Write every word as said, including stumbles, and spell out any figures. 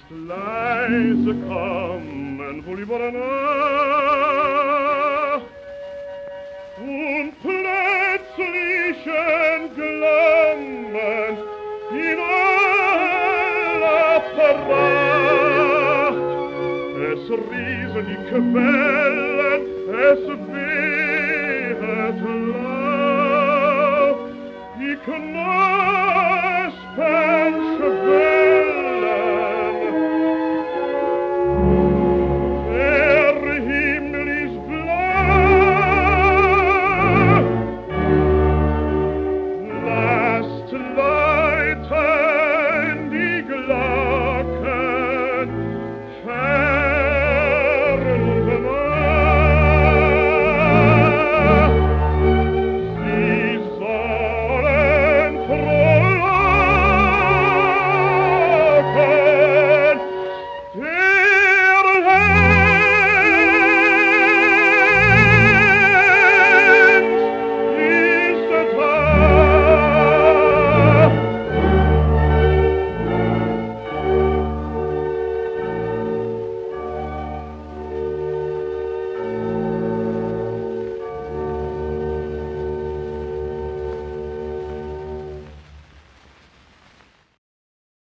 ist leise kommen wohl über der Nacht und plötzlich entglammen in aller Pracht. Es riesen die Quellen, es wehet laut, die Knall